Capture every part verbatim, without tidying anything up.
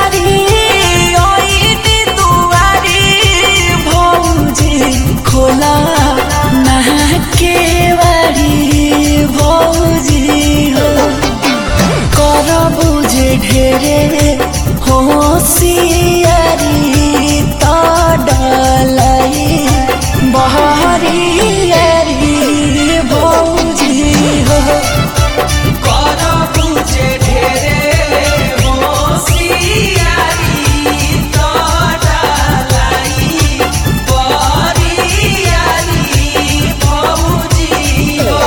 सारी ओइनी दुआरी भौजी खोला नहा के बारी भौजी हो कर बुझे ढेरे होशियारी त डलाई बहरियारी भौजी हो कर बुझे ढेरे होशियारी त डलाई बहरियारी भौजी हो।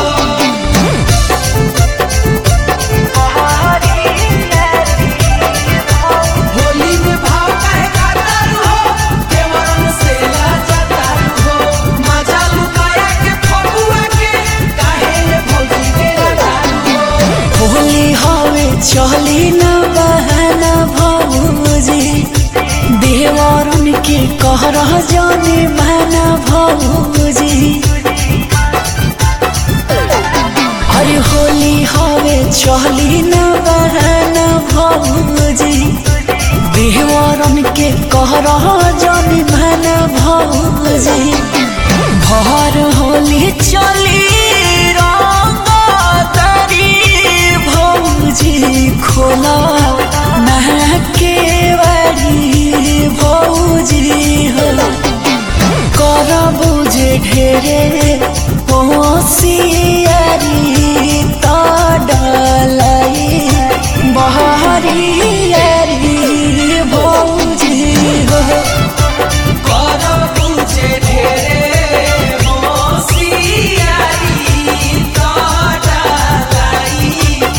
चली न बहाना भौजी देवरन के कहर जाने माना भौजी अरे होली हवे चली न बहाना भौजी देवरन के कहर जाने माना भौजी भर होली चली खोला नहा के बारी भौजी हो कर बुझे ढेरे होशियारी त डलाई बहरियारी भौजी हो कर बुझे ढेरे होशियारी त डलाई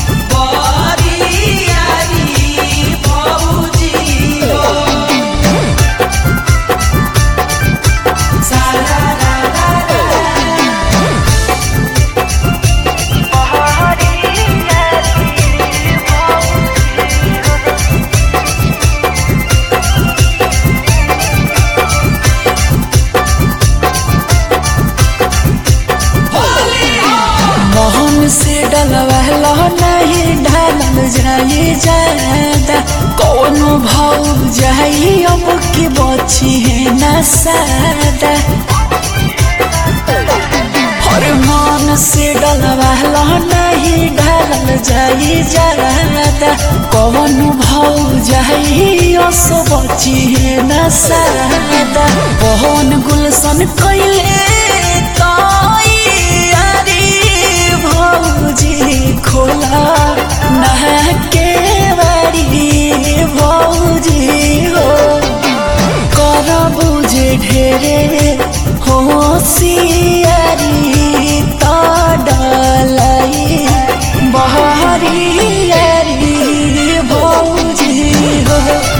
से डलवाला नहीं ढालल जाई ज्यादा कौनो भाव जाई अब की बची है न सादा हर मन से डलवाला नहीं ढालल जाई ज्यादा कौनो भाव जाई अस बची है न सादा बहन गुलशन कैले भौजी खोला नहा के बारी भौजी हो कर बुझे ढेरे होशियारी त डलाई बहरियारी भौजी हो।